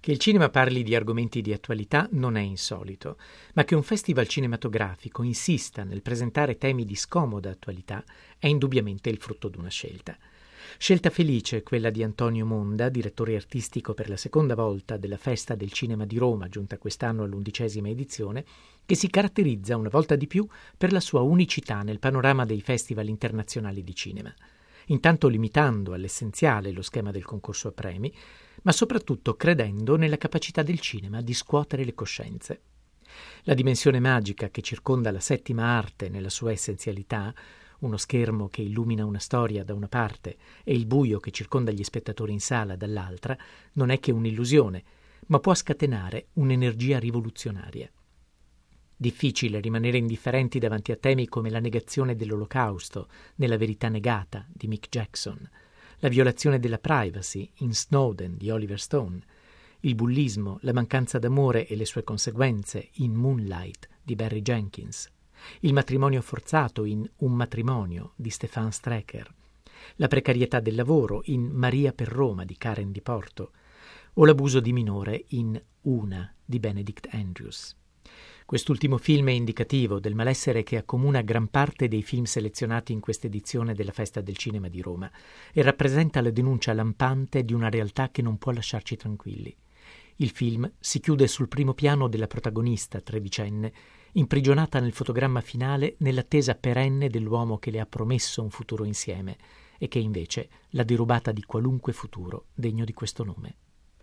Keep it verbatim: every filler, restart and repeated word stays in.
Che il cinema parli di argomenti di attualità non è insolito, ma che un festival cinematografico insista nel presentare temi di scomoda attualità è indubbiamente il frutto di una scelta. Scelta felice quella di Antonio Monda, direttore artistico per la seconda volta della Festa del Cinema di Roma, giunta quest'anno all'undicesima edizione, che si caratterizza una volta di più per la sua unicità nel panorama dei festival internazionali di cinema, intanto limitando all'essenziale lo schema del concorso a premi, ma soprattutto credendo nella capacità del cinema di scuotere le coscienze. La dimensione magica che circonda la settima arte nella sua essenzialità, uno schermo che illumina una storia da una parte e il buio che circonda gli spettatori in sala dall'altra, non è che un'illusione, ma può scatenare un'energia rivoluzionaria. Difficile rimanere indifferenti davanti a temi come la negazione dell'Olocausto nella Verità negata di Mick Jackson, la violazione della privacy in Snowden di Oliver Stone, il bullismo, la mancanza d'amore e le sue conseguenze in Moonlight di Barry Jenkins, il matrimonio forzato in Un matrimonio di Stefan Strecker, la precarietà del lavoro in Maria per Roma di Karen Di Porto o l'abuso di minore in Una di Benedict Andrews. Quest'ultimo film è indicativo del malessere che accomuna gran parte dei film selezionati in questa edizione della Festa del Cinema di Roma e rappresenta la denuncia lampante di una realtà che non può lasciarci tranquilli. Il film si chiude sul primo piano della protagonista, tredicenne, imprigionata nel fotogramma finale nell'attesa perenne dell'uomo che le ha promesso un futuro insieme e che invece l'ha derubata di qualunque futuro degno di questo nome.